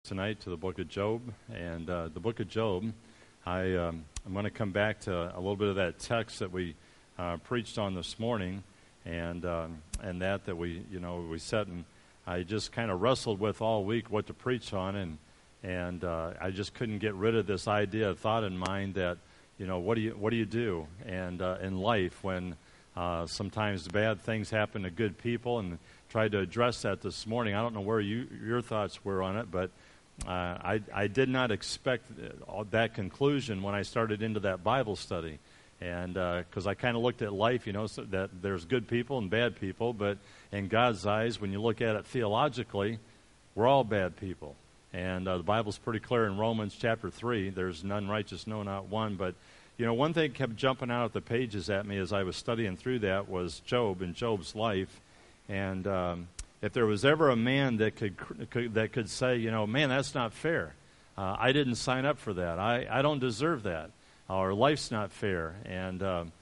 Tonight to the book of Job, and the book of Job, I'm going to come back to a little bit of that text that we preached on this morning, and that we set, and I just kind of wrestled with all week what to preach on, and I just couldn't get rid of this idea, thought in mind that what do you do and in life when sometimes bad things happen to good people, and tried to address that this morning. I don't know where your thoughts were on it, but I did not expect that conclusion when I started into that Bible study, and because I kind of looked at life, so that there's good people and bad people, but in God's eyes, when you look at it theologically, we're all bad people, and the Bible's pretty clear in Romans chapter 3, there's none righteous, no, not one, but one thing kept jumping out at the pages at me as I was studying through that was Job and Job's life, and if there was ever a man that could say, man, that's not fair. I didn't sign up for that. I don't deserve that. Or life's not fair. And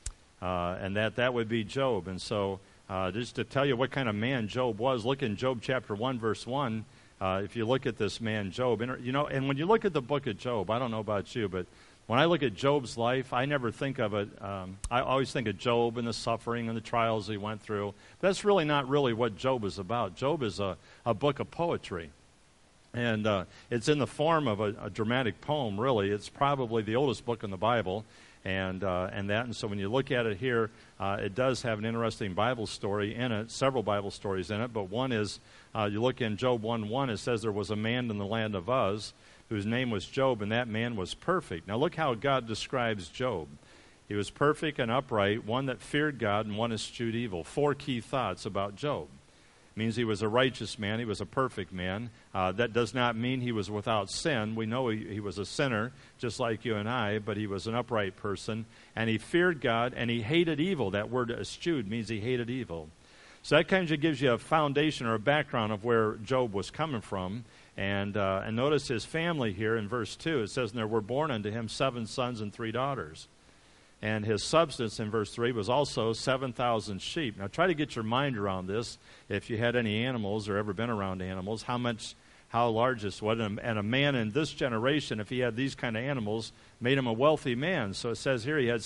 that would be Job. And so just to tell you what kind of man Job was, look in Job chapter 1, verse 1. If you look at this man Job, and when you look at the book of Job, I don't know about you, but when I look at Job's life, I never think of it. I always think of Job and the suffering and the trials he went through. That's really not really what Job is about. Job is a book of poetry. And it's in the form of a dramatic poem, really. It's probably the oldest book in the Bible. And so when you look at it here, it does have an interesting Bible story in it, several Bible stories in it. But one is, you look in Job 1:1, it says there was a man in the land of Uz, whose name was Job, and that man was perfect. Now look how God describes Job. He was perfect and upright, one that feared God and one eschewed evil. 4 key thoughts about Job. It means he was a righteous man. He was a perfect man. That does not mean he was without sin. We know he was a sinner, just like you and I, but he was an upright person. And he feared God, and he hated evil. That word eschewed means he hated evil. So that kind of gives you a foundation or a background of where Job was coming from. And notice his family here in verse 2. It says, "And there were born unto him 7 sons and 3 daughters. And his substance," in verse 3, "was also 7,000 sheep." Now try to get your mind around this. If you had any animals or ever been around animals, how large this was. And a man in this generation, if he had these kind of animals, made him a wealthy man. So it says here he had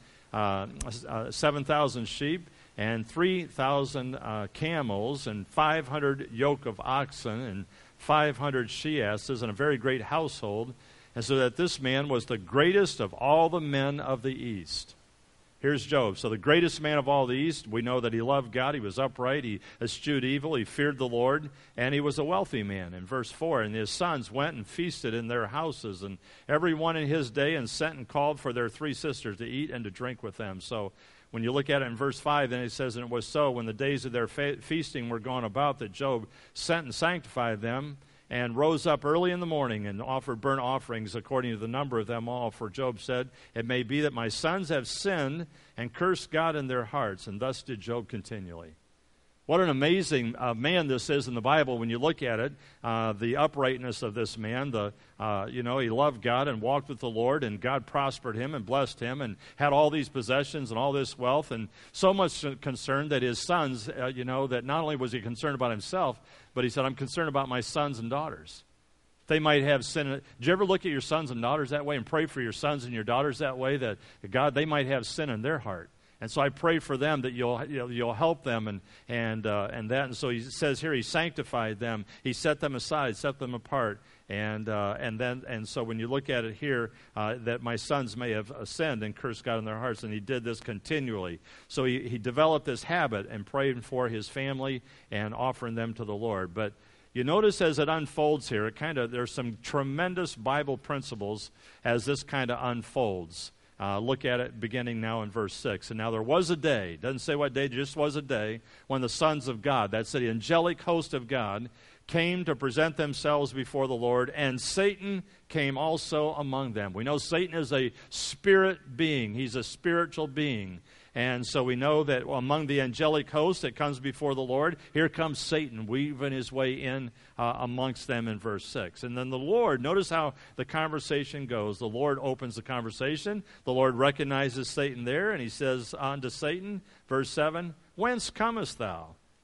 7,000 sheep and 3,000 camels and 500 yoke of oxen and 500 she-asses, and a very great household, and so that this man was the greatest of all the men of the East. Here's Job. So the greatest man of all the East, we know that he loved God, he was upright, he eschewed evil, he feared the Lord, and he was a wealthy man. In verse 4, "And his sons went and feasted in their houses, and every one in his day, and sent and called for their 3 sisters to eat and to drink with them." So when you look at it in verse 5, then it says, "And it was so, when the days of their feasting were gone about, that Job sent and sanctified them, and rose up early in the morning, and offered burnt offerings according to the number of them all. For Job said, It may be that my sons have sinned, and cursed God in their hearts. And thus did Job continually." What an amazing man this is in the Bible when you look at it. The uprightness of this man, he loved God and walked with the Lord, and God prospered him and blessed him and had all these possessions and all this wealth, and so much concerned that his sons, that not only was he concerned about himself, but he said, "I'm concerned about my sons and daughters. They might have sin." Did you ever look at your sons and daughters that way and pray for your sons and your daughters that way, that God, they might have sin in their heart? And so I pray for them that you'll help them and that. And so he says here, he sanctified them, he set them aside, set them apart, and so when you look at it here, that my sons may have sinned and cursed God in their hearts, and he did this continually. So he developed this habit and praying for his family and offering them to the Lord. But you notice as it unfolds here, there's some tremendous Bible principles as this kind of unfolds. Look at it beginning now in verse 6. "And now there was a day," doesn't say what day, just was a day, "when the sons of God," that's the angelic host of God, "came to present themselves before the Lord, and Satan came also among them." We know Satan is a spirit being. He's a spiritual being. And so we know that among the angelic host that comes before the Lord, here comes Satan weaving his way in amongst them in verse 6. And then the Lord, notice how the conversation goes. The Lord opens the conversation. The Lord recognizes Satan there, and he says unto Satan, verse 7, "Whence comest thou?"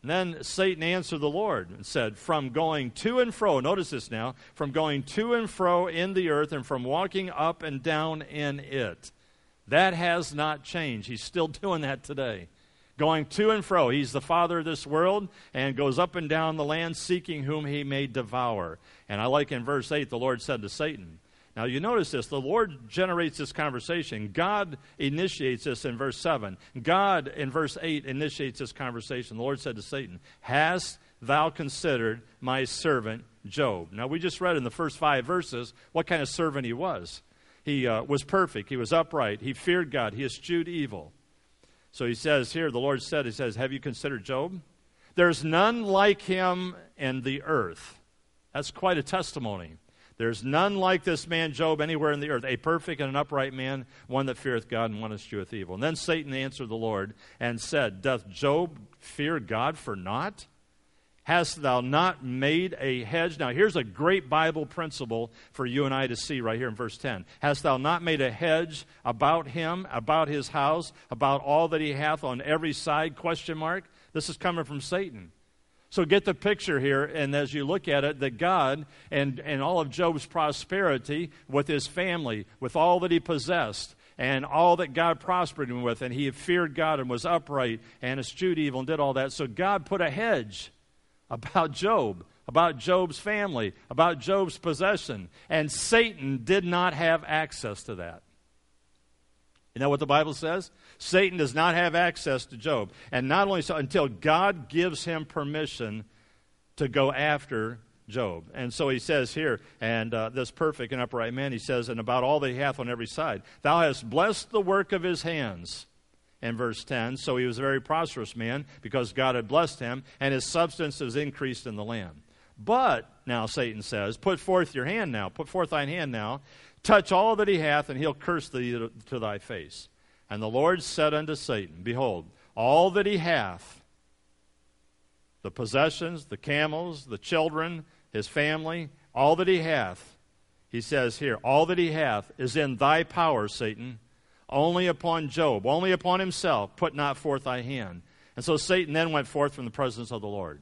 And then Satan answered the Lord and said, from going to and fro, notice this now, from going to and fro in the earth and from walking up and down in it. That has not changed. He's still doing that today. Going to and fro. He's the father of this world and goes up and down the land seeking whom he may devour. And I like in verse 8, the Lord said to Satan. Now you notice this, the Lord generates this conversation. God initiates this in verse 7. God in verse 8 initiates this conversation. The Lord said to Satan, hast thou considered my servant Job? Now we just read in the first 5 verses what kind of servant he was. He was perfect, he was upright, he feared God, he eschewed evil. So he says here, the Lord said, he says, have you considered Job? There's none like him in the earth. That's quite a testimony. There's none like this man Job anywhere in the earth, a perfect and an upright man, one that feareth God and one that escheweth evil. And then Satan answered the Lord and said, doth Job fear God for naught? Hast thou not made a hedge? Now here's a great Bible principle for you and I to see right here in verse 10. Hast thou not made a hedge about him, about his house, about all that he hath on every side? Question mark. This is coming from Satan. So get the picture here, and as you look at it, that God and all of Job's prosperity with his family, with all that he possessed, and all that God prospered him with, and he feared God and was upright and eschewed evil and did all that. So God put a hedge about Job, about Job's family, about Job's possession, and Satan did not have access to that. You know what the Bible says? Satan does not have access to Job. And not only so, until God gives him permission to go after Job. And so he says here, and this perfect and upright man, he says, and about all that he hath on every side, thou hast blessed the work of his hands. In verse 10, so he was a very prosperous man because God had blessed him, and his substance was increased in the land. But, now Satan says, put forth thine hand now, touch all that he hath, and he'll curse thee to thy face. And the Lord said unto Satan, behold, all that he hath, the possessions, the camels, the children, his family, all that he hath, he says here, all that he hath is in thy power, Satan. Only upon Job, only upon himself, put not forth thy hand. And so Satan then went forth from the presence of the Lord.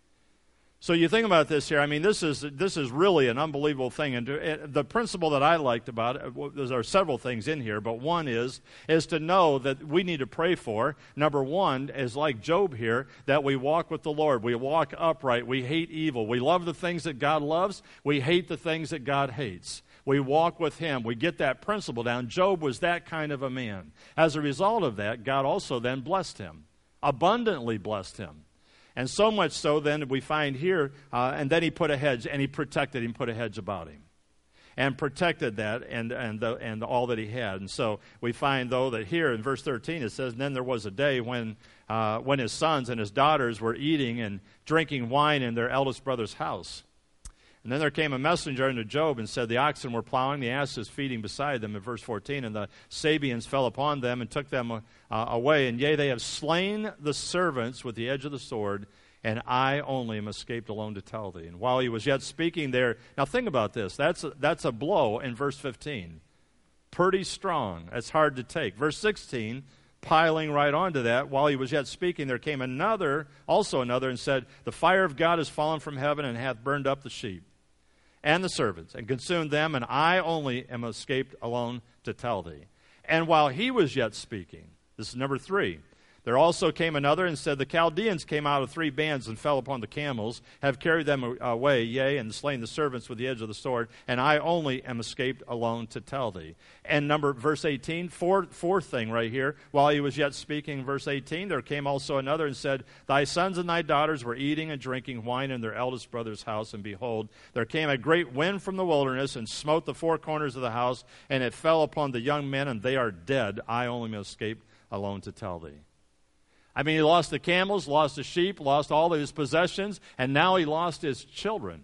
So you think about this here. I mean, this is really an unbelievable thing. And the principle that I liked about it, there are several things in here, but one is to know that we need to pray for. Number one is like Job here, that we walk with the Lord. We walk upright. We hate evil. We love the things that God loves. We hate the things that God hates. We walk with him. We get that principle down. Job was that kind of a man. As a result of that, God also then blessed him, abundantly blessed him. And so much so then we find here, and then he put a hedge, and he protected him, put a hedge about him. And protected that and all that he had. And so we find, though, that here in verse 13 it says, and then there was a day when his sons and his daughters were eating and drinking wine in their eldest brother's house. And then there came a messenger unto Job and said, the oxen were plowing, the asses feeding beside them, in verse 14, and the Sabeans fell upon them and took them away. And yea, they have slain the servants with the edge of the sword, and I only am escaped alone to tell thee. And while he was yet speaking there, now think about this, that's a blow in verse 15. Pretty strong, that's hard to take. Verse 16, piling right onto that, while he was yet speaking, there came also another, and said, the fire of God is fallen from heaven and hath burned up the sheep and the servants, and consumed them, and I only am escaped alone to tell thee. And while he was yet speaking, this is number 3, there also came another and said, the Chaldeans came out of 3 bands and fell upon the camels, have carried them away, yea, and slain the servants with the edge of the sword, and I only am escaped alone to tell thee. And verse 18, fourth thing right here, while he was yet speaking, verse 18, there came also another and said, thy sons and thy daughters were eating and drinking wine in their eldest brother's house, and behold, there came a great wind from the wilderness and smote the 4 corners of the house, and it fell upon the young men, and they are dead. I only am escaped alone to tell thee. I mean, he lost the camels, lost the sheep, lost all of his possessions, and now he lost his children.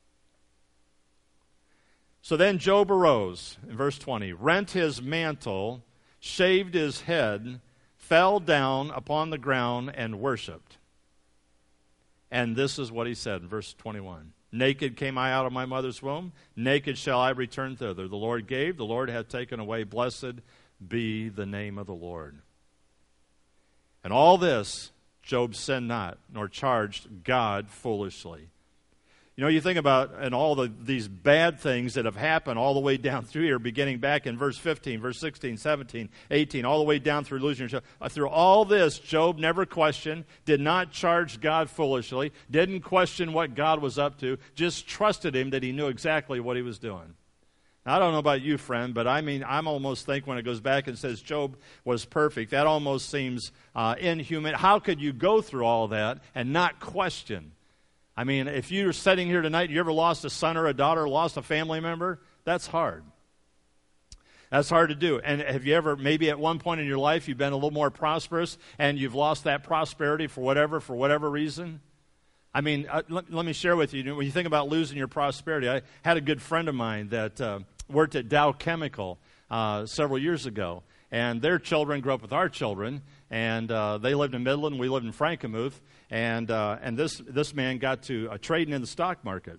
So then Job arose, in verse 20, rent his mantle, shaved his head, fell down upon the ground, and worshipped. And this is what he said in verse 21. Naked came I out of my mother's womb, naked shall I return thither. The Lord gave, the Lord hath taken away, blessed be the name of the Lord. And all this Job sinned not, nor charged God foolishly. You know, you think about and all these bad things that have happened all the way down through here, beginning back in verse 15, verse 16, 17, 18, all the way down through losing yourself. Through all this, Job never questioned, did not charge God foolishly, didn't question what God was up to, just trusted him that he knew exactly what he was doing. Now, I don't know about you, friend, but I'm almost think when it goes back and says Job was perfect, that almost seems inhuman. How could you go through all that and not question? I mean, if you're sitting here tonight, you ever lost a son or a daughter, lost a family member? That's hard. That's hard to do. And have you ever, maybe at one point in your life, you've been a little more prosperous and you've lost that prosperity for whatever reason? I mean, let me share with you, when you think about losing your prosperity, I had a good friend of mine that worked at Dow Chemical several years ago. And their children grew up with our children, and they lived in Midland, we lived in Frankenmuth, and this man got to trading in the stock market.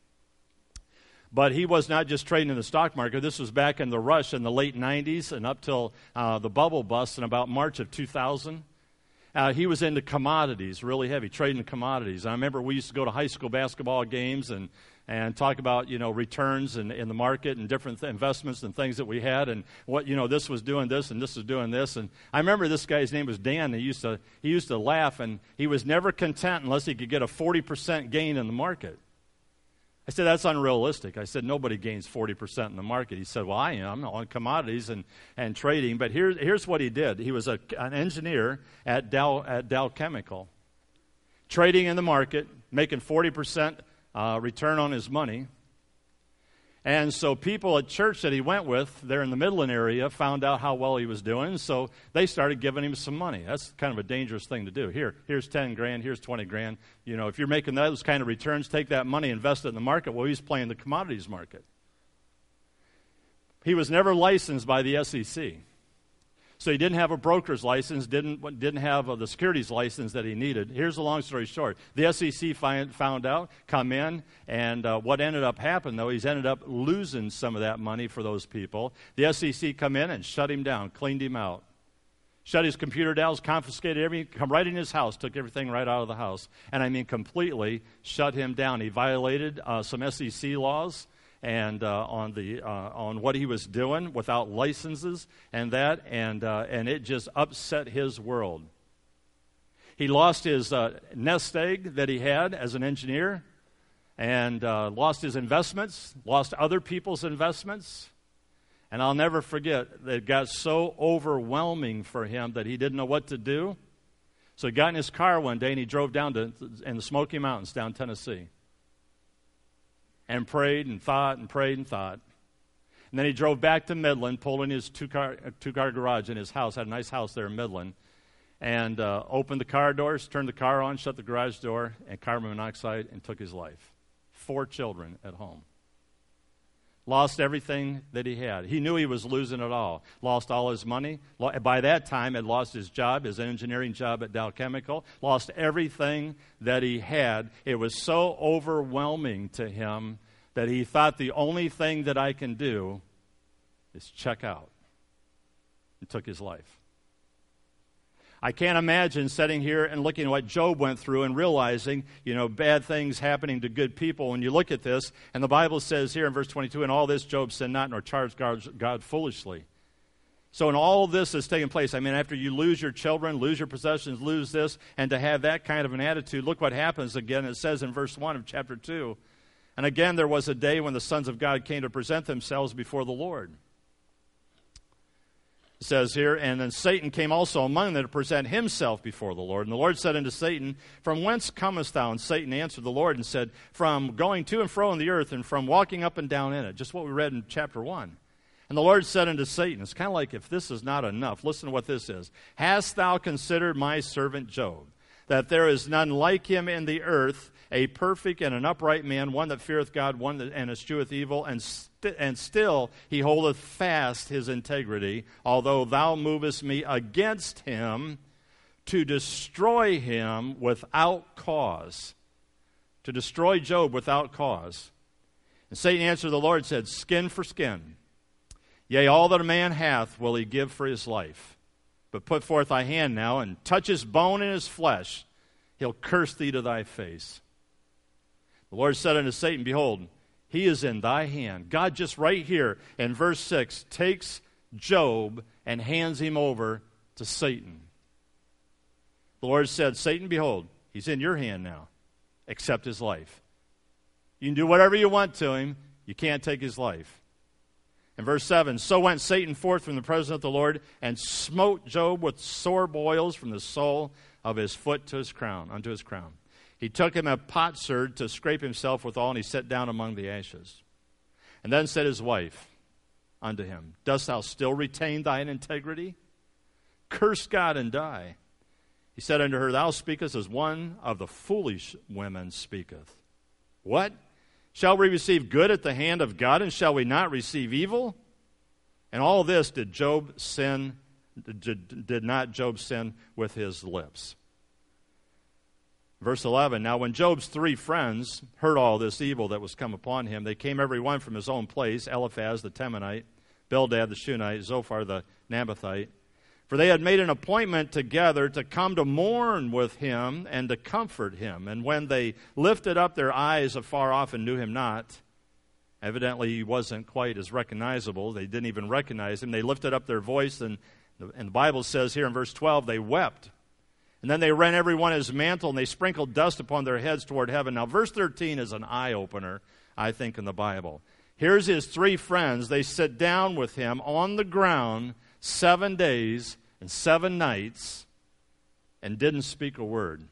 But he was not just trading in the stock market. This was back in the rush in the late 90s and up till the bubble bust in about March of 2000. He was into commodities, really heavy, trading commodities. I remember we used to go to high school basketball games and talk about, returns in the market and different investments and things that we had and what, this was doing this and this was doing this. And I remember this guy's name was Dan. He used to laugh, and he was never content unless he could get a 40% gain in the market. I said, that's unrealistic. I said, nobody gains 40% in the market. He said, well, I am on commodities and trading. But here's what he did. He was an engineer at Dow Chemical, trading in the market, making 40% return on his money. And so people at church that he went with there in the Midland area found out how well he was doing, so they started giving him some money. That's kind of a dangerous thing to do. Here's 10 grand, here's 20 grand. If you're making those kind of returns, take that money, invest it in the market. Well, he's playing the commodities market. He was never licensed by the SEC. So he didn't have a broker's license, didn't have the securities license that he needed. Here's the long story short. The SEC found out, come in, and what ended up happening, though, he's ended up losing some of that money for those people. The SEC come in and shut him down, cleaned him out. Shut his computer down, confiscated everything, come right in his house, took everything right out of the house. And I mean completely shut him down. He violated some SEC laws and on what he was doing without licenses and it just upset his world. He lost his nest egg that he had as an engineer, and lost his investments, lost other people's investments, and I'll never forget that it got so overwhelming for him that he didn't know what to do. So he got in his car one day and he drove down in the Smoky Mountains down Tennessee. And prayed and thought and prayed and thought. And then he drove back to Midland, pulled in his two-car garage in his house, had a nice house there in Midland, and opened the car doors, turned the car on, shut the garage door, and carbon monoxide, and took his life. 4 children at home. Lost everything that he had. He knew he was losing it all. Lost all his money. By that time, had lost his job, his engineering job at Dow Chemical. Lost everything that he had. It was so overwhelming to him that he thought the only thing that I can do is check out. And took his life. I can't imagine sitting here and looking at what Job went through and realizing, bad things happening to good people. When you look at this, and the Bible says here in verse 22, in all this Job sinned not nor charged God foolishly. So in all of this that's taking place, after you lose your children, lose your possessions, lose this, and to have that kind of an attitude, look what happens again. It says in verse 1 of chapter 2, and again there was a day when the sons of God came to present themselves before the Lord. It says here, and then Satan came also among them to present himself before the Lord. And the Lord said unto Satan, from whence comest thou? And Satan answered the Lord and said, from going to and fro in the earth and from walking up and down in it. Just what we read in chapter 1. And the Lord said unto Satan, it's kind of like if this is not enough, listen to what this is. Hast thou considered my servant Job, that there is none like him in the earth, a perfect and an upright man, one that feareth God, one that escheweth evil, and still he holdeth fast his integrity, although thou movest me against him to destroy him without cause. To destroy Job without cause. And Satan answered the Lord and said, skin for skin. Yea, all that a man hath will he give for his life. But put forth thy hand now, and touch his bone and his flesh. He'll curse thee to thy face. The Lord said unto Satan, Behold, he is in thy hand. God just right here in verse 6 takes Job and hands him over to Satan. The Lord said, Satan, behold, he's in your hand now. Accept his life. You can do whatever you want to him. You can't take his life. In verse 7, so went Satan forth from the presence of the Lord and smote Job with sore boils from the sole of his foot to his crown, unto his crown. He took him a potsherd to scrape himself withal, and he sat down among the ashes. And then said his wife unto him, Dost thou still retain thine integrity? Curse God and die. He said unto her, Thou speakest as one of the foolish women speaketh. What? Shall we receive good at the hand of God, and shall we not receive evil? And all this did not Job sin with his lips. Verse 11, now when Job's 3 friends heard all this evil that was come upon him, they came every one from his own place, Eliphaz the Temanite, Bildad the Shunammite, Zophar the Naamathite. For they had made an appointment together to come to mourn with him and to comfort him. And when they lifted up their eyes afar off and knew him not, evidently he wasn't quite as recognizable. They didn't even recognize him. They lifted up their voice, and the Bible says here in verse 12, they wept. And then they rent every one his mantle, and they sprinkled dust upon their heads toward heaven. Now, verse 13 is an eye-opener, I think, in the Bible. Here's his 3 friends. They sit down with him on the ground 7 days and 7 nights and didn't speak a word.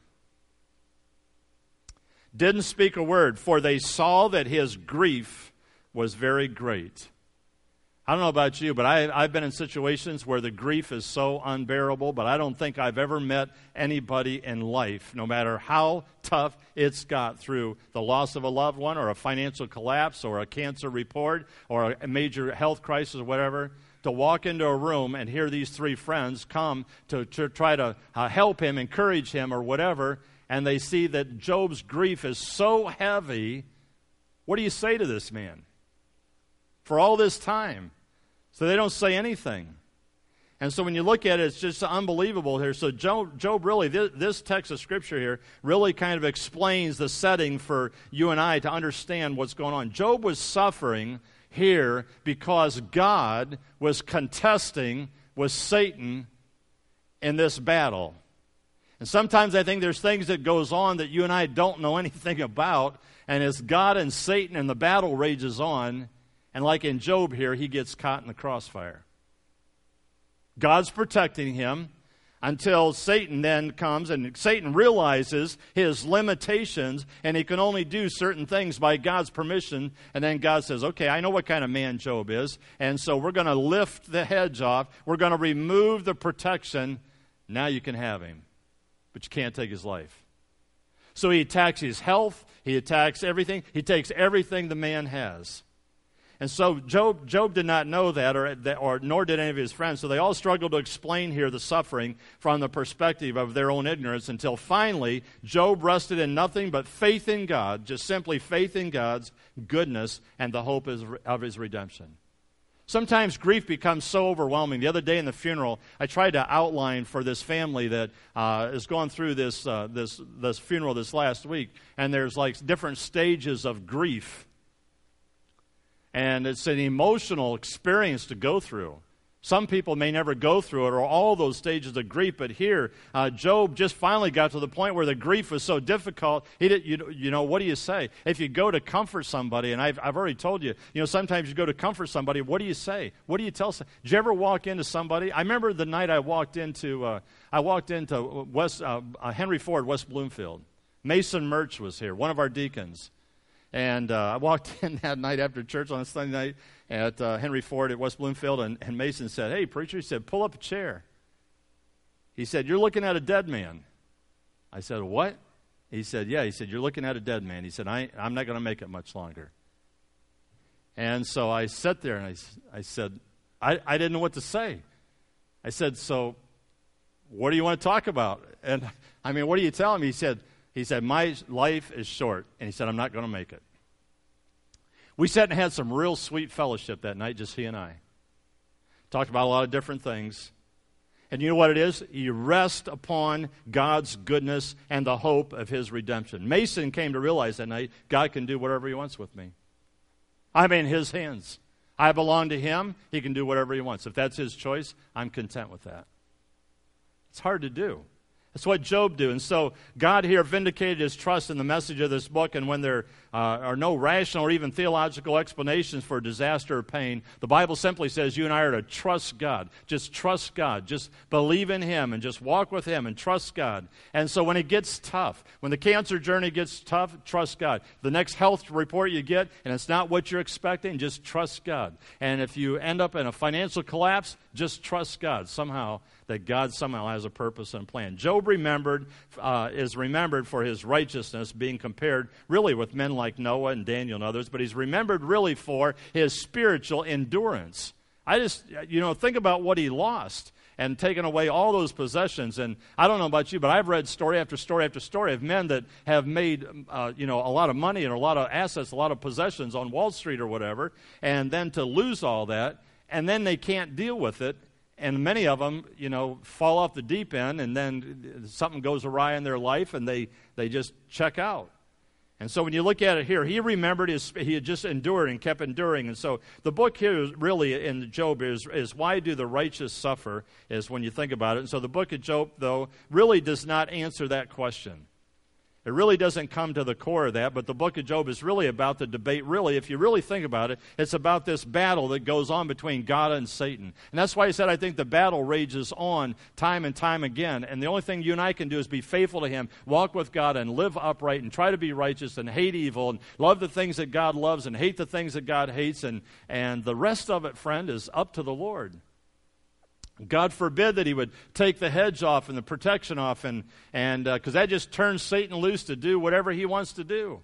Didn't speak a word, for they saw that his grief was very great. I don't know about you, but I've been in situations where the grief is so unbearable, but I don't think I've ever met anybody in life, no matter how tough it's got through the loss of a loved one or a financial collapse or a cancer report or a major health crisis or whatever, to walk into a room and hear these 3 friends come to try to help him, encourage him or whatever, and they see that Job's grief is so heavy. What do you say to this man for all this time? So they don't say anything. And so when you look at it, it's just unbelievable here. So Job really, this text of Scripture here, really kind of explains the setting for you and I to understand what's going on. Job was suffering here because God was contesting with Satan in this battle. And sometimes I think there's things that goes on that you and I don't know anything about, and it's God and Satan and the battle rages on. And like in Job here, he gets caught in the crossfire. God's protecting him until Satan then comes, and Satan realizes his limitations, and he can only do certain things by God's permission. And then God says, okay, I know what kind of man Job is, and so we're going to lift the hedge off. We're going to remove the protection. Now you can have him, but you can't take his life. So he attacks his health. He attacks everything. He takes everything the man has. And so Job did not know that, or nor did any of his friends. So they all struggled to explain here the suffering from the perspective of their own ignorance, until finally Job rested in nothing but faith in God, just simply faith in God's goodness and the hope of his redemption. Sometimes grief becomes so overwhelming. The other day in the funeral, I tried to outline for this family that is going through this funeral this last week, and there's like different stages of grief. And it's an emotional experience to go through. Some people may never go through it, or all those stages of grief, but here, Job just finally got to the point where the grief was so difficult, what do you say? If you go to comfort somebody, and I've already told you, sometimes you go to comfort somebody, what do you say? What do you tell somebody? Did you ever walk into somebody? I remember the night I walked into Henry Ford, West Bloomfield. Mason Murch was here, one of our deacons. And I walked in that night after church on a Sunday night at Henry Ford at West Bloomfield, and Mason said, hey, preacher, he said, pull up a chair. He said, you're looking at a dead man. I said, what? He said, yeah. He said, you're looking at a dead man. He said, I'm not going to make it much longer. And so I sat there, and I said, I didn't know what to say. I said, so what do you want to talk about? And, what do you tell him? He said, my life is short. And he said, I'm not going to make it. We sat and had some real sweet fellowship that night, just he and I. Talked about a lot of different things. And you know what it is? You rest upon God's goodness and the hope of his redemption. Mason came to realize that night, God can do whatever he wants with me. I'm in his hands. I belong to him. He can do whatever he wants. If that's his choice, I'm content with that. It's hard to do. That's what Job did. And so God here vindicated his trust in the message of this book, and when there are no rational or even theological explanations for disaster or pain, the Bible simply says you and I are to trust God. Just trust God. Just believe in him and just walk with him and trust God. And so when it gets tough, when the cancer journey gets tough, trust God. The next health report you get, and it's not what you're expecting, just trust God. And if you end up in a financial collapse, just trust God somehow, that God somehow has a purpose and plan. Job is remembered for his righteousness, being compared really with men like Noah and Daniel and others, but he's remembered really for his spiritual endurance. Think about what he lost and taken away all those possessions. And I don't know about you, but I've read story after story after story of men that have made a lot of money and a lot of assets, a lot of possessions on Wall Street or whatever, and then to lose all that, and then they can't deal with it. And many of them, fall off the deep end, and then something goes awry in their life, and they just check out. And so when you look at it here, he remembered he had just endured and kept enduring. And so the book here is really in Job is why do the righteous suffer, is when you think about it. And so the book of Job, though, really does not answer that question. It really doesn't come to the core of that, but the book of Job is really about the debate. Really, if you really think about it, it's about this battle that goes on between God and Satan. And that's why he said, I think the battle rages on time and time again. And the only thing you and I can do is be faithful to him, walk with God, and live upright, and try to be righteous, and hate evil, and love the things that God loves, and hate the things that God hates. And the rest of it, friend, is up to the Lord. God forbid that he would take the hedge off and the protection off, and because that just turns Satan loose to do whatever he wants to do.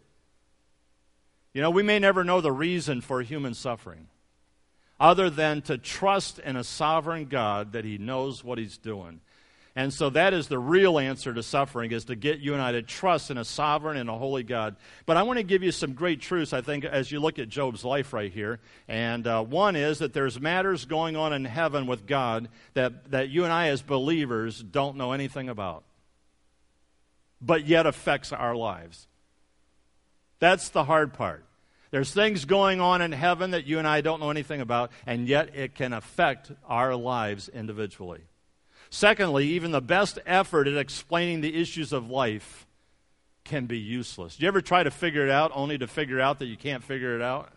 We may never know the reason for human suffering, other than to trust in a sovereign God that he knows what he's doing. And so that is the real answer to suffering, is to get you and I to trust in a sovereign and a holy God. But I want to give you some great truths, I think, as you look at Job's life right here. And one is that there's matters going on in heaven with God that you and I as believers don't know anything about, but yet affects our lives. That's the hard part. There's things going on in heaven that you and I don't know anything about, and yet it can affect our lives individually. Secondly, even the best effort at explaining the issues of life can be useless. Do you ever try to figure it out only to figure out that you can't figure it out?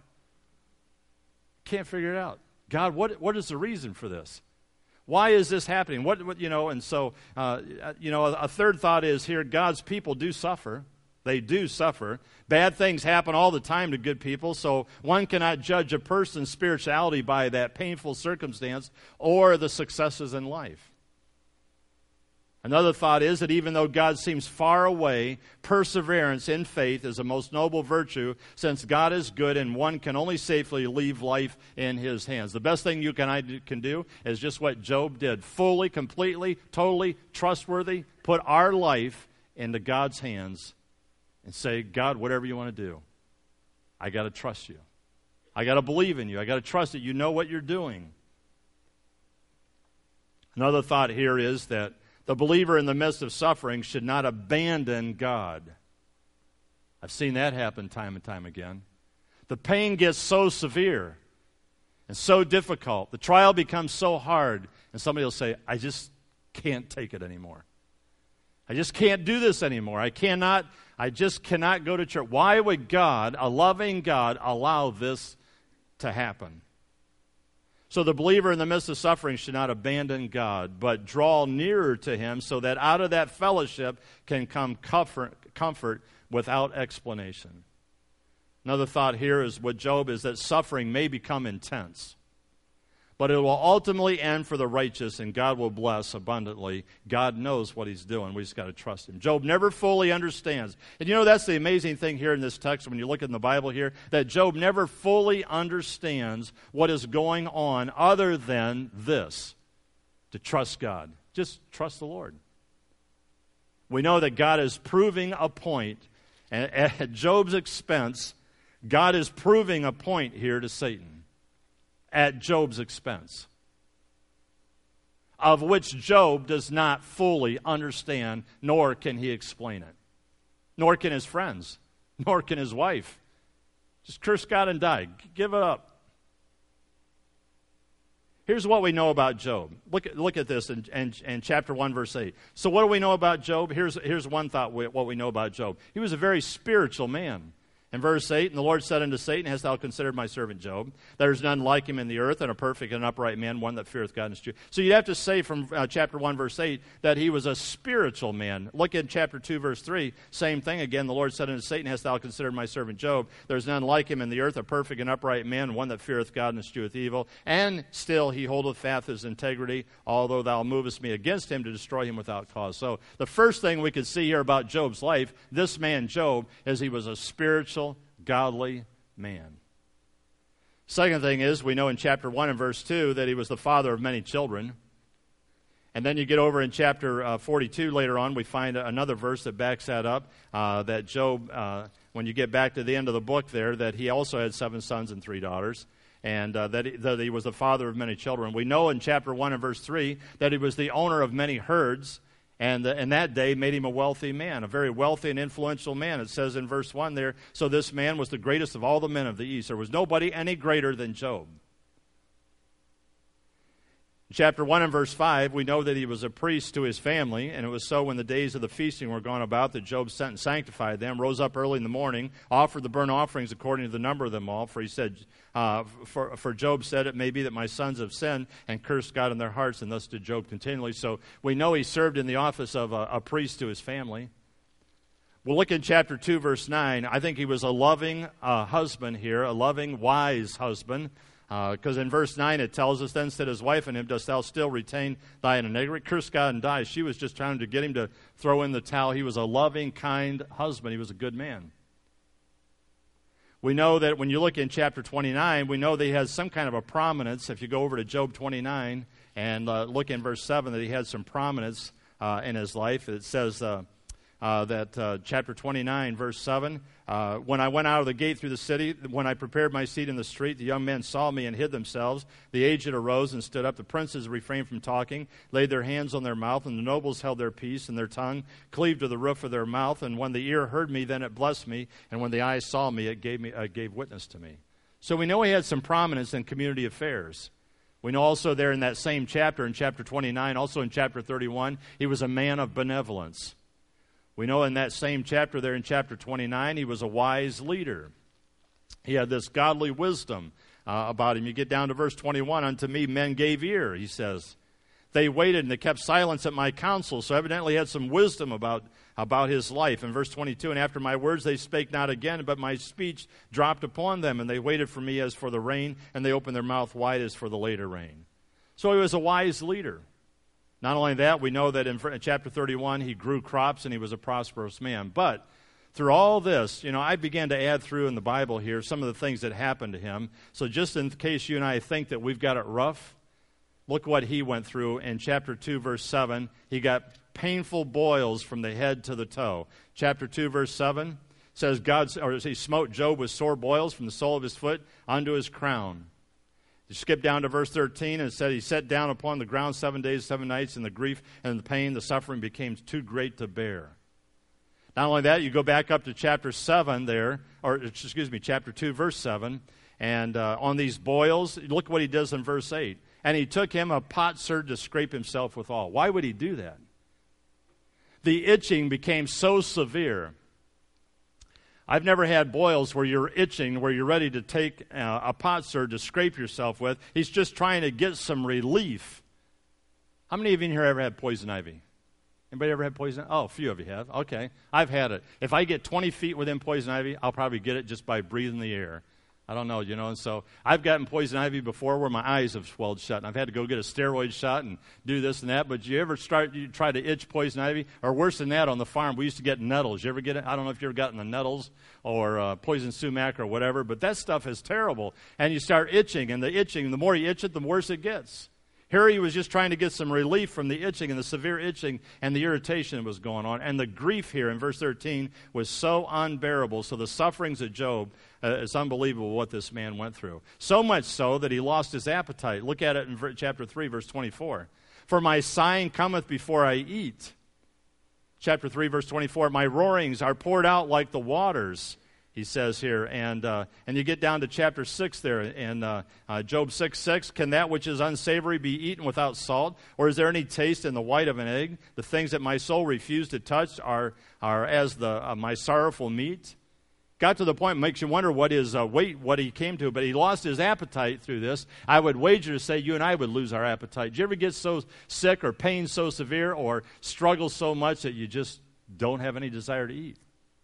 Can't figure it out. God, what is the reason for this? Why is this happening? And so a third thought is here, God's people do suffer. They do suffer. Bad things happen all the time to good people, so one cannot judge a person's spirituality by that painful circumstance or the successes in life. Another thought is that even though God seems far away, perseverance in faith is a most noble virtue, since God is good and one can only safely leave life in his hands. The best thing you can do is just what Job did. Fully, completely, totally trustworthy. Put our life into God's hands and say, God, whatever you want to do, I got to trust you. I got to believe in you. I got to trust that you know what you're doing. Another thought here is that the believer in the midst of suffering should not abandon God. I've seen that happen time and time again. The pain gets so severe and so difficult. The trial becomes so hard, and somebody will say, I just can't take it anymore. I just can't do this anymore. I just cannot go to church. Why would God, a loving God, allow this to happen? So the believer in the midst of suffering should not abandon God, but draw nearer to him so that out of that fellowship can come comfort without explanation. Another thought here is with Job is that suffering may become intense, but it will ultimately end for the righteous, and God will bless abundantly. God knows what he's doing. We just got to trust him. Job never fully understands. And that's the amazing thing here in this text when you look in the Bible here, that Job never fully understands what is going on other than this, to trust God. Just trust the Lord. We know that God is proving a point, and at Job's expense, God is proving a point here to Satan. At Job's expense. of which Job does not fully understand, nor can he explain it. Nor can his friends, nor can his wife. Just curse God and die. Give it up. Here's what we know about Job. Look at this in chapter 1, verse 8. So what do we know about Job? Here's one thought, what we know about Job. He was a very spiritual man. In verse 8, and the Lord said unto Satan, hast thou considered my servant Job? There is none like him in the earth, and a perfect and upright man, one that feareth God and is true. So you'd have to say from chapter 1, verse 8, that he was a spiritual man. Look at chapter 2, verse 3, same thing again. The Lord said unto Satan, hast thou considered my servant Job? There is none like him in the earth, a perfect and upright man, one that feareth God and escheweth evil. And still he holdeth fast his integrity, although thou movest me against him to destroy him without cause. So the first thing we could see here about Job's life, this man Job, is he was a spiritual, godly man. Second thing is, we know in chapter 1 and verse 2 that he was the father of many children. And then you get over in chapter 42 later on, we find another verse that backs that up, that Job, when you get back to the end of the book there, that he also had 7 sons and 3 daughters, and that he was the father of many children. We know in chapter 1 and verse 3 that he was the owner of many herds, and in that day made him a wealthy man, a very wealthy and influential man. It says in verse 1 there, so this man was the greatest of all the men of the east. There was nobody any greater than Job. In chapter 1 and verse 5, we know that he was a priest to his family, and it was so when the days of the feasting were gone about that Job sent and sanctified them, rose up early in the morning, offered the burnt offerings according to the number of them all, for he said, for Job said, it may be that my sons have sinned and cursed God in their hearts, and thus did Job continually. So we know he served in the office of a priest to his family. We'll look in chapter 2, verse 9. I think he was a loving husband here, a loving, wise husband. Because in verse 9 it tells us, then said his wife unto him, dost thou still retain thine iniquity? Curse God and die. She was just trying to get him to throw in the towel. He was a loving, kind husband. He was a good man. We know that when you look in chapter 29, we know that he has some kind of a prominence. If you go over to Job 29 and look in verse 7, that he had some prominence in his life. It says that chapter 29, verse 7, when I went out of the gate through the city, when I prepared my seat in the street, the young men saw me and hid themselves. The aged arose and stood up. The princes refrained from talking, laid their hands on their mouth, and the nobles held their peace, and their tongue cleaved to the roof of their mouth. And when the ear heard me, then it blessed me, and when the eyes saw me, it gave witness to me. So we know he had some prominence in community affairs. We know also there in that same chapter, in chapter 29, also in chapter 31, he was a man of benevolence. We know in that same chapter there in chapter 29, he was a wise leader. He had this godly wisdom about him. You get down to verse 21, unto me men gave ear, he says. They waited and they kept silence at my counsel. So evidently he had some wisdom about his life. In verse 22, and after my words they spake not again, but my speech dropped upon them, and they waited for me as for the rain, and they opened their mouth wide as for the later rain. So he was a wise leader. Not only that, we know that in chapter 31, he grew crops and he was a prosperous man. But through all this, I began to add through in the Bible here some of the things that happened to him. So just in case you and I think that we've got it rough, look what he went through in chapter 2, verse 7. He got painful boils from the head to the toe. Chapter 2, verse 7 says, he smote Job with sore boils from the sole of his foot unto his crown. You skip down to verse 13, and it said he sat down upon the ground 7 days, 7 nights, and the grief and the pain, the suffering became too great to bear. Not only that, you go back up to chapter 7 there, chapter 2, verse 7, and on these boils, look what he does in verse 8. And he took him a potsherd to scrape himself withal. Why would he do that? The itching became so severe. I've never had boils where you're itching, where you're ready to take a potsherd to scrape yourself with. He's just trying to get some relief. How many of you in here ever had poison ivy? Anybody ever had poison ivy? Oh, a few of you have. Okay. I've had it. If I get 20 feet within poison ivy, I'll probably get it just by breathing the air. I don't know, and so I've gotten poison ivy before where my eyes have swelled shut, and I've had to go get a steroid shot and do this and that, but you try to itch poison ivy, or worse than that, on the farm, we used to get nettles. You ever get it? I don't know if you ever gotten the nettles or poison sumac or whatever, but that stuff is terrible, and you start itching, and the more you itch it, the worse it gets. Here he was just trying to get some relief from the itching and the severe itching and the irritation that was going on. And the grief here in verse 13 was so unbearable. So the sufferings of Job, it's unbelievable what this man went through. So much so that he lost his appetite. Look at it in chapter 3, verse 24. For my sighing cometh before I eat. Chapter 3, verse 24, my roarings are poured out like the waters, he says here. And you get down to chapter 6 there in Job 6:6. Can that which is unsavory be eaten without salt? Or is there any taste in the white of an egg? The things that my soul refused to touch are as my sorrowful meat. Got to the point, makes you wonder what his weight, what he came to, but he lost his appetite through this. I would wager to say you and I would lose our appetite. Do you ever get so sick or pain so severe or struggle so much that you just don't have any desire to eat?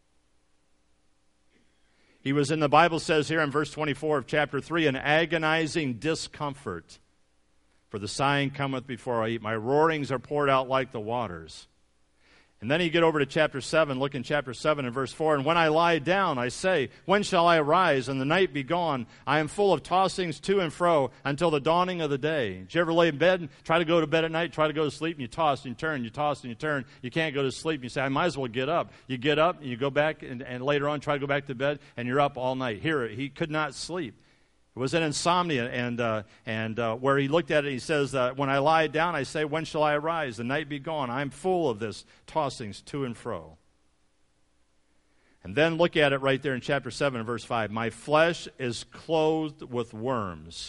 He was in, the Bible says here in verse 24 of chapter 3, an agonizing discomfort. For the sighing cometh before I eat. My roarings are poured out like the waters. And then you get over to chapter 7, look in chapter 7 and verse 4. And when I lie down, I say, when shall I arise and the night be gone? I am full of tossings to and fro until the dawning of the day. Did you ever lay in bed and try to go to bed at night, try to go to sleep, and you toss and you turn, you toss and you turn. You can't go to sleep. You say, I might as well get up. You get up and you go back and later on try to go back to bed, and you're up all night. Here, he could not sleep. It was an insomnia, and where he looked at it, he says, when I lie down, I say, when shall I arise? The night be gone. I'm full of this tossings to and fro. And then look at it right there in chapter 7 and verse 5. My flesh is clothed with worms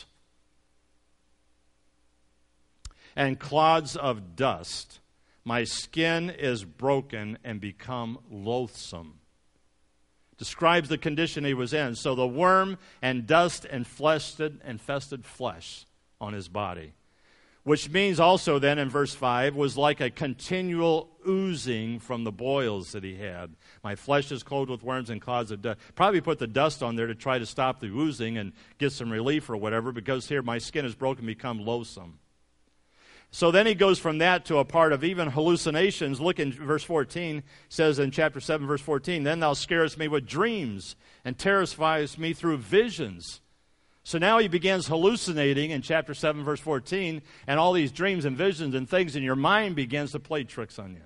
and clods of dust. My skin is broken and become loathsome. Describes the condition he was in. So the worm and dust infested flesh on his body. Which means also then in verse 5 was like a continual oozing from the boils that he had. My flesh is clothed with worms and clods of dust. Probably put the dust on there to try to stop the oozing and get some relief or whatever, because here my skin is broken and become loathsome. So then he goes from that to a part of even hallucinations. Look in verse 14. It says in chapter 7, verse 14, then thou scarest me with dreams and terrifiest me through visions. So now he begins hallucinating in chapter 7, verse 14, and all these dreams and visions and things in your mind begins to play tricks on you.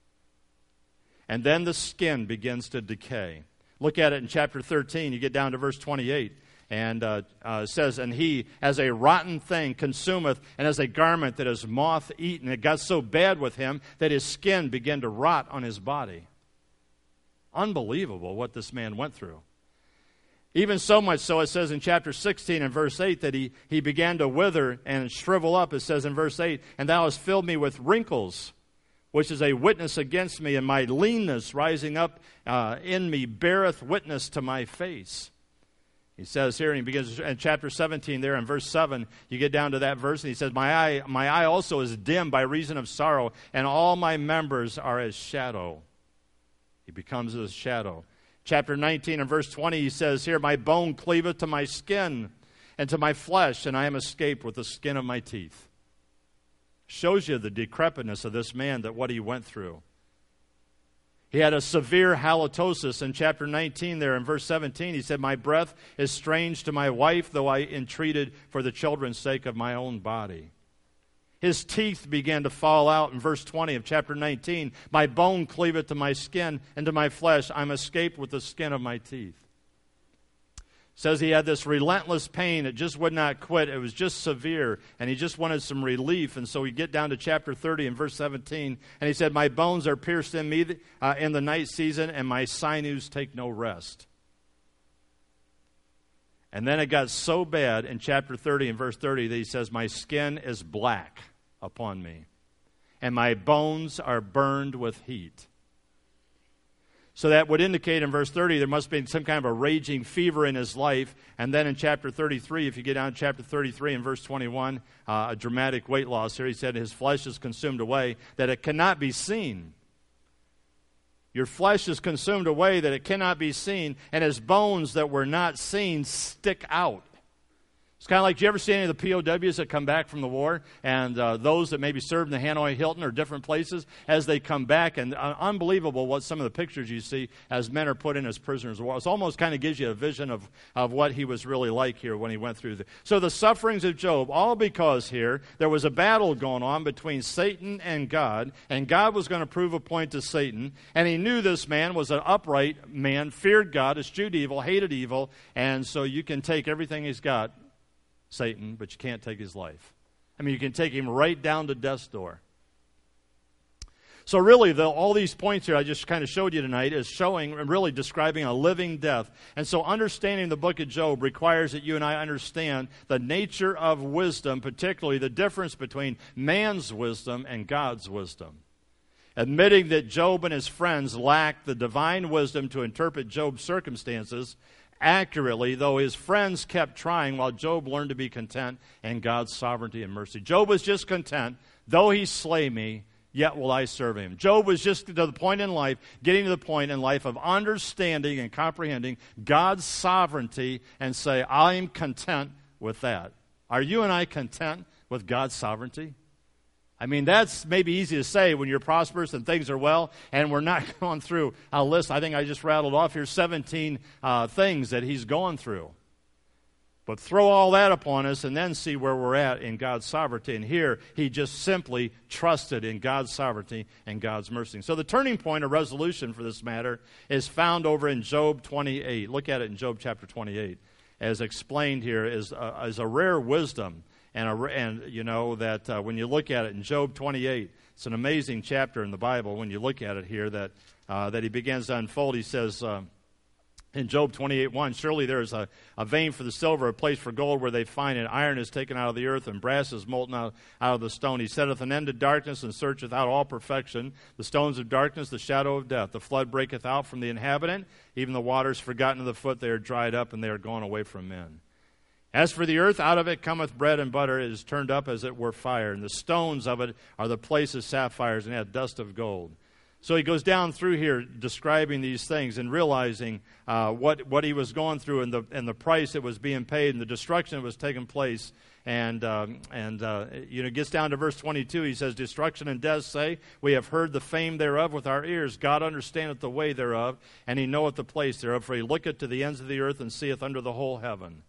And then the skin begins to decay. Look at it in chapter 13. You get down to verse 28. And says, and he, as a rotten thing, consumeth, and as a garment that is moth-eaten. It got so bad with him that his skin began to rot on his body. Unbelievable what this man went through. Even so much so, it says in chapter 16 and verse 8 that he began to wither and shrivel up. It says in verse 8, and thou hast filled me with wrinkles, which is a witness against me, and my leanness rising up in me beareth witness to my face. He says here, and he begins in chapter 17 there in verse 7, you get down to that verse, and he says, my eye also is dim by reason of sorrow, and all my members are as shadow. He becomes as shadow. Chapter 19 and verse 20, he says here, my bone cleaveth to my skin and to my flesh, and I am escaped with the skin of my teeth. Shows you the decrepitness of this man, that what he went through. He had a severe halitosis in chapter 19 there in verse 17. He said, my breath is strange to my wife, though I entreated for the children's sake of my own body. His teeth began to fall out in verse 20 of chapter 19. My bone cleaveth to my skin and to my flesh. I'm escaped with the skin of my teeth. Says he had this relentless pain. It just would not quit. It was just severe, and he just wanted some relief. And so we get down to chapter 30 and verse 17, and he said, my bones are pierced in me in the night season, and my sinews take no rest. And then it got so bad in chapter 30 and verse 30 that he says, my skin is black upon me, and my bones are burned with heat. So that would indicate in verse 30 there must have been some kind of a raging fever in his life. And then in chapter 33, if you get down to chapter 33 and verse 21, a dramatic weight loss here. He said his flesh is consumed away that it cannot be seen. Your flesh is consumed away that it cannot be seen, and his bones that were not seen stick out. It's kind of like, do you ever see any of the POWs that come back from the war, and those that maybe served in the Hanoi Hilton or different places as they come back, and unbelievable what some of the pictures you see as men are put in as prisoners of war. It almost kind of gives you a vision of what he was really like here when he went through. So the sufferings of Job, all because here there was a battle going on between Satan and God was going to prove a point to Satan, and he knew this man was an upright man, feared God, eschewed evil, hated evil, and so you can take everything he's got, Satan, but you can't take his life. I mean, you can take him right down to death's door. So really, all these points here I just kind of showed you tonight is showing and really describing a living death. And so understanding the book of Job requires that you and I understand the nature of wisdom, particularly the difference between man's wisdom and God's wisdom. Admitting that Job and his friends lacked the divine wisdom to interpret Job's circumstances accurately, though his friends kept trying while Job learned to be content in God's sovereignty and mercy. Job was just content, though he slay me, yet will I serve him. Job was just to the point in life, getting to the point in life of understanding and comprehending God's sovereignty and say, I'm content with that. Are you and I content with God's sovereignty? I mean, that's maybe easy to say when you're prosperous and things are well, and we're not going through a list. I think I just rattled off here 17 things that he's going through. But throw all that upon us and then see where we're at in God's sovereignty. And here, he just simply trusted in God's sovereignty and God's mercy. So the turning point or resolution for this matter is found over in Job 28. Look at it in Job chapter 28. As explained here is a rare wisdom. And you know that when you look at it in Job 28, it's an amazing chapter in the Bible when you look at it here that he begins to unfold. He says in Job 28:1, surely there is a vein for the silver, a place for gold where they find it. Iron is taken out of the earth, and brass is molten out of the stone. He setteth an end to darkness, and searcheth out all perfection. The stones of darkness, the shadow of death. The flood breaketh out from the inhabitant. Even the waters forgotten of the foot, they are dried up, and they are gone away from men. As for the earth, out of it cometh bread and butter. It is turned up as it were fire. And the stones of it are the place of sapphires, and hath dust of gold. So he goes down through here describing these things and realizing what he was going through and the price that was being paid and the destruction that was taking place. And gets down to verse 22. He says, destruction and death say, we have heard the fame thereof with our ears. God understandeth the way thereof, and he knoweth the place thereof. For he looketh to the ends of the earth and seeth under the whole heaven.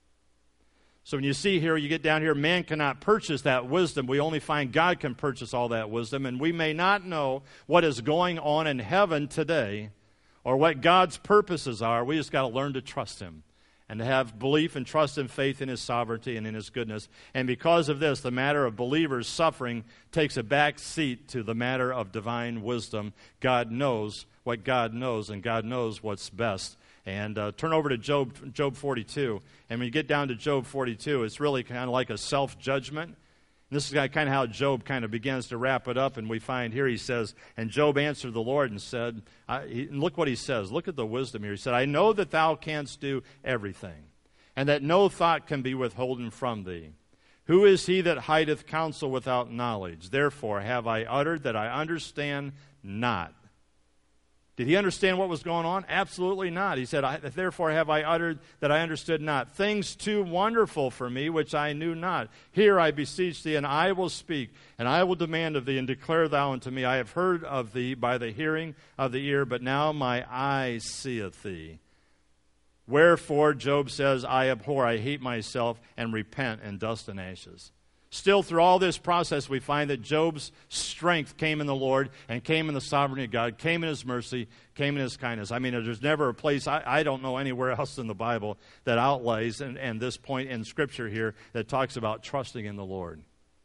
So when you see here, you get down here, man cannot purchase that wisdom. We only find God can purchase all that wisdom. And we may not know what is going on in heaven today or what God's purposes are. We just got to learn to trust him and to have belief and trust and faith in his sovereignty and in his goodness. And because of this, the matter of believers suffering takes a back seat to the matter of divine wisdom. God knows what God knows, and God knows what's best. And turn over to Job 42. And when you get down to Job 42, it's really kind of like a self-judgment. And this is kind of how Job kind of begins to wrap it up. And we find here he says, and Job answered the Lord and said, and look what he says. Look at the wisdom here. He said, I know that thou canst do everything, and that no thought can be withholden from thee. Who is he that hideth counsel without knowledge? Therefore have I uttered that I understand not. Did he understand what was going on? Absolutely not. He said, therefore have I uttered that I understood not. Things too wonderful for me, which I knew not. Hear, I beseech thee, and I will speak, and I will demand of thee, and declare thou unto me. I have heard of thee by the hearing of the ear, but now my eye seeth thee. Wherefore, Job says, I abhor, I hate myself, and repent in dust and ashes. Still, through all this process, we find that Job's strength came in the Lord and came in the sovereignty of God, came in his mercy, came in his kindness. I mean, there's never a place, I don't know anywhere else in the Bible that outlays, and this point in Scripture here, that talks about trusting in the Lord.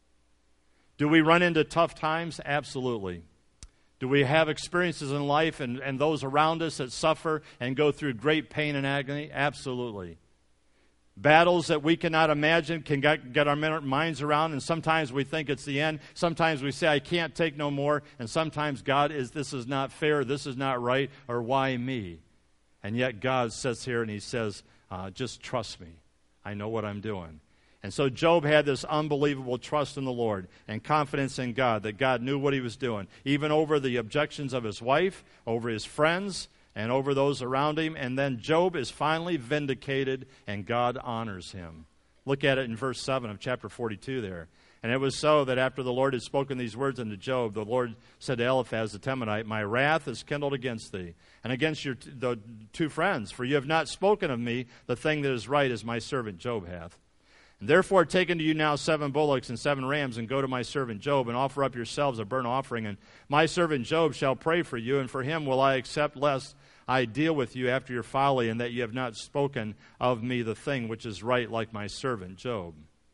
Do we run into tough times? Absolutely. Do we have experiences in life and those around us that suffer and go through great pain and agony? Absolutely. Battles that we cannot imagine can get our minds around, and sometimes we think it's the end. Sometimes we say, I can't take no more, and sometimes this is not fair, this is not right, or why me? And yet God sits here and he says, just trust me. I know what I'm doing. And so Job had this unbelievable trust in the Lord and confidence in God, that God knew what he was doing, even over the objections of his wife, over his friends, and over those around him. And then Job is finally vindicated, and God honors him. Look at it in verse 7 of chapter 42 there. And it was so that after the Lord had spoken these words unto Job, the Lord said to Eliphaz the Temanite, my wrath is kindled against thee, and against the two friends, for you have not spoken of me the thing that is right, as my servant Job hath. And therefore take unto you now 7 bullocks and 7 rams, and go to my servant Job, and offer up yourselves a burnt offering. And my servant Job shall pray for you, and for him will I accept, lest I deal with you after your folly, and that you have not spoken of me the thing which is right, like my servant Job.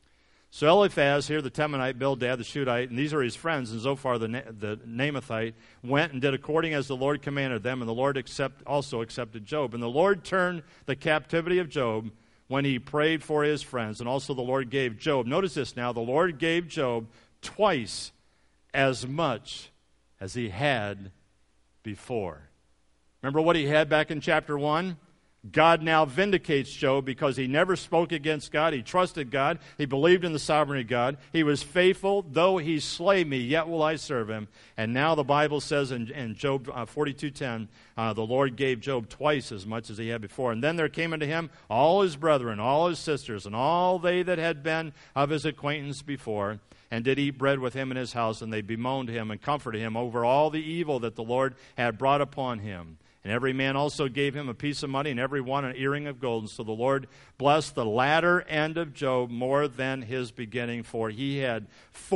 So Eliphaz here, the Temanite, Bildad, the Shuhite, and these are his friends, and Zophar, the Naamathite, went and did according as the Lord commanded them, and the Lord also accepted Job. And the Lord turned the captivity of Job when he prayed for his friends, and also the Lord gave Job, notice this now, the Lord gave Job twice as much as he had before. Remember what he had back in chapter 1? God now vindicates Job because he never spoke against God. He trusted God. He believed in the sovereignty of God. He was faithful. Though he slay me, yet will I serve him. And now the Bible says in Job 42:10, the Lord gave Job twice as much as he had before. And then there came unto him all his brethren, all his sisters, and all they that had been of his acquaintance before, and did eat bread with him in his house, and they bemoaned him and comforted him over all the evil that the Lord had brought upon him. And every man also gave him a piece of money, and every one an earring of gold. And so the Lord blessed the latter end of Job more than his beginning, for he had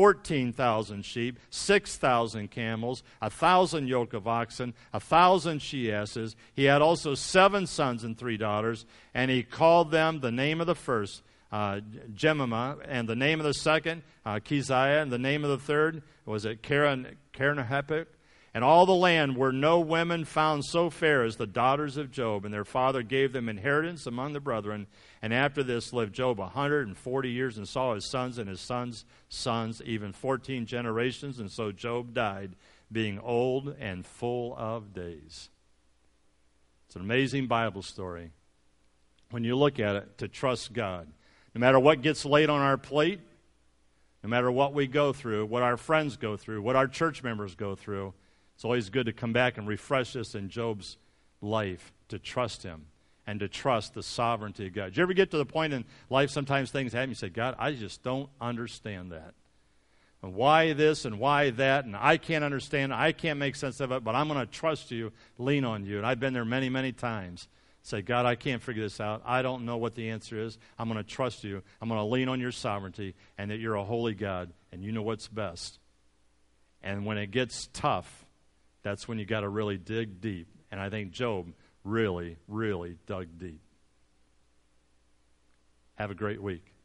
14,000 sheep, 6,000 camels, 1,000 yoke of oxen, 1,000 she-asses. He had also 7 sons and 3 daughters, and he called them the name of the first, Jemimah, and the name of the second, Keziah, and the name of the third, was it Chernahappik? And all the land were no women found so fair as the daughters of Job, and their father gave them inheritance among the brethren. And after this lived Job 140 years, and saw his sons and his sons' sons, even 14 generations. And so Job died, being old and full of days. It's an amazing Bible story. When you look at it, to trust God. No matter what gets laid on our plate, no matter what we go through, what our friends go through, what our church members go through, it's always good to come back and refresh us in Job's life, to trust him and to trust the sovereignty of God. Did you ever get to the point in life sometimes things happen, you say, God, I just don't understand that. And why this and why that, and I can't understand, I can't make sense of it, but I'm going to trust you, lean on you. And I've been there many, many times. Say, God, I can't figure this out. I don't know what the answer is. I'm going to trust you. I'm going to lean on your sovereignty and that you're a holy God and you know what's best. And when it gets tough, that's when you got to really dig deep. And I think Job really, really dug deep. Have a great week.